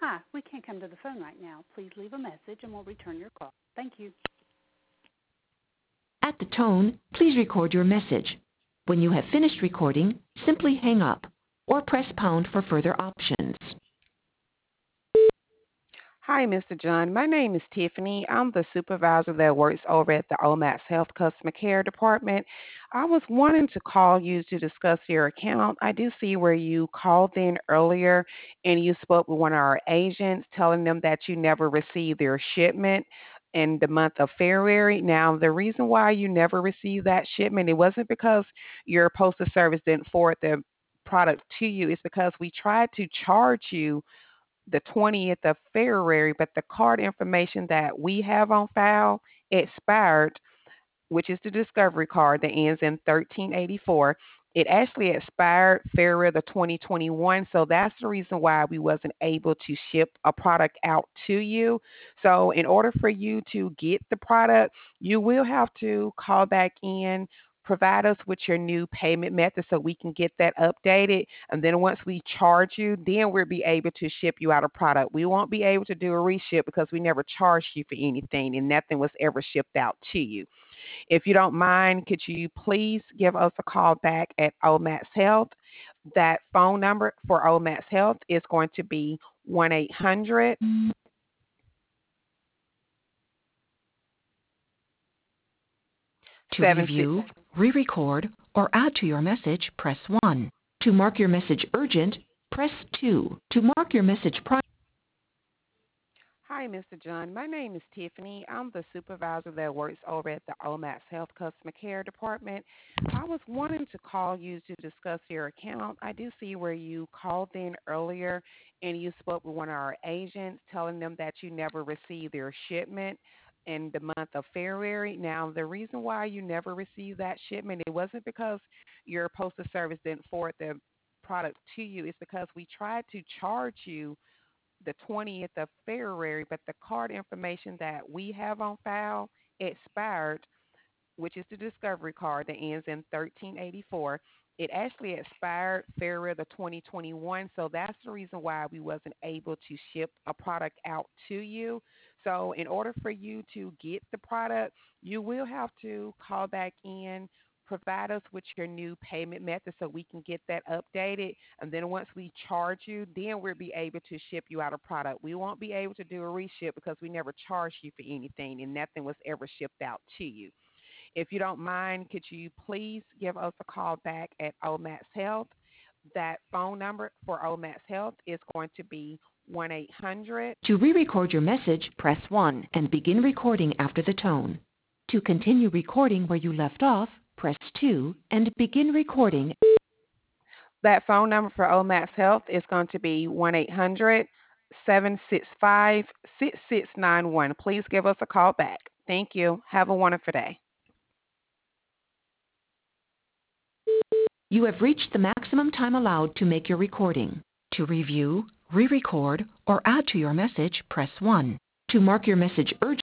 Hi, we can't come to the phone right now. Please leave a message and we'll return your call. Thank you. At the tone, please record your message. When you have finished recording, simply hang up or press pound for further options. Hi, Mr. John. My name is Tiffany. I'm the supervisor that works over at the OMAX Health Customer Care Department. I was wanting to call you to discuss your account. I do see where you called in earlier and you spoke with one of our agents telling them that you never received their shipment in the month of February. Now, the reason why you never received that shipment, it wasn't because your postal service didn't forward the product to you. It's because we tried to charge you the 20th of February, but the card information that we have on file expired, which is the discovery card that ends in 1384. It actually expired February the 2021, so that's the reason why we wasn't able to ship a product out to you. So in order for you to get the product, you will have to call back in, provide us with your new payment method so we can get that updated. And then once we charge you, then we'll be able to ship you out a product. We won't be able to do a reship because we never charged you for anything and nothing was ever shipped out to you. If you don't mind, could you please give us a call back at OMAX Health? That phone number for OMAX Health is going to be 1-800. To review, re-record, or add to your message, press 1. To mark your message urgent, press 2. To mark your message private. Hi, Mr. John. My name is Tiffany. I'm the supervisor that works over at the OMAX Health Customer Care Department. I was wanting to call you to discuss your account. I do see where you called in earlier and you spoke with one of our agents telling them that you never received their shipment in the month of February. Now, the reason why you never received that shipment, it wasn't because your postal service didn't forward the product to you. It's because we tried to charge you the 20th of February, but the card information that we have on file expired, which is the discovery card that ends in 1384. It actually expired February the 2021, so that's the reason why we wasn't able to ship a product out to you. So in order for you to get the product, you will have to call back in, provide us with your new payment method so we can get that updated. And then once we charge you, then we'll be able to ship you out a product. We won't be able to do a reship because we never charged you for anything and nothing was ever shipped out to you. If you don't mind, could you please give us a call back at OMAX Health? That phone number for OMAX Health is going to be 1-800. To re-record your message, press 1 and begin recording after the tone. To continue recording where you left off, press 2 and begin recording. That phone number for OMAX Health is going to be 1-800-765-6691. Please give us a call back. Thank you. Have a wonderful day. You have reached the maximum time allowed to make your recording. To review, re-record, or add to your message, press 1. To mark your message urgent.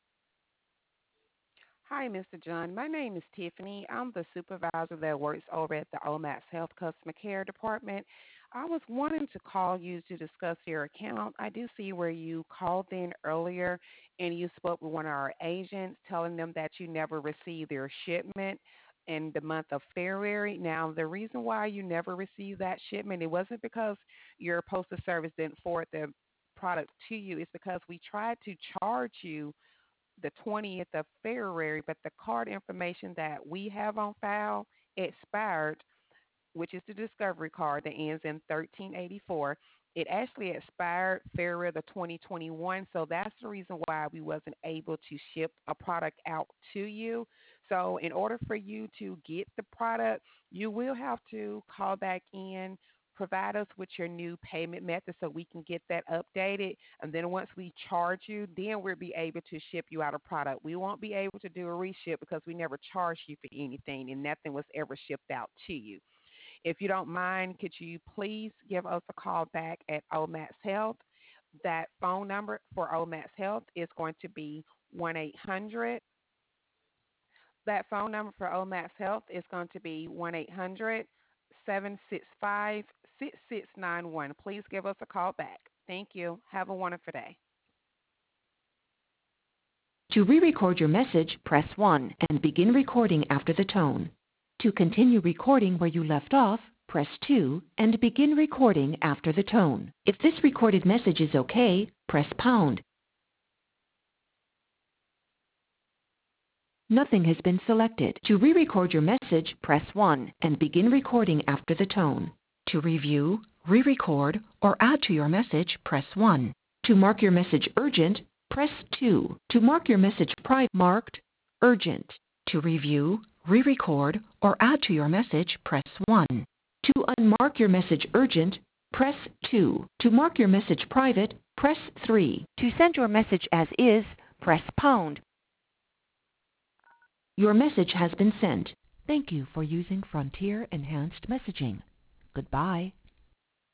Hi, Mr. John. My name is Tiffany. I'm the supervisor that works over at the OMAX Health Customer Care Department. I was wanting to call you to discuss your account. I do see where you called in earlier and you spoke with one of our agents telling them that you never received their shipment in the month of February. Now, the reason why you never received that shipment, it wasn't because your postal service didn't forward the product to you. It's because we tried to charge you the 20th of February, but the card information that we have on file expired, which is the discovery card that ends in 1384. It actually expired February the 2021, so that's the reason why we wasn't able to ship a product out to you. So in order for you to get the product, you will have to call back in, provide us with your new payment method so we can get that updated. And then once we charge you, then we'll be able to ship you out a product. We won't be able to do a reship because we never charged you for anything and nothing was ever shipped out to you. If you don't mind, could you please give us a call back at OMAX Health? That phone number for OMAX Health is going to be 1-800. That phone number for OMAX Health is going to be 1-800-765-6691. Please give us a call back. Thank you. Have a wonderful day. To re-record your message, press 1 and begin recording after the tone. To continue recording where you left off, press 2 and begin recording after the tone. If this recorded message is okay, press pound. Nothing has been selected. To re-record your message, press 1 and begin recording after the tone. To review, re-record, or add to your message, press 1. To mark your message urgent, press 2. To mark your message marked urgent. To review, re-record, or add to your message, press 1. To unmark your message urgent, press 2. To mark your message private, press 3. To send your message as is, press pound. Your message has been sent. Thank you for using Frontier Enhanced Messaging. Goodbye.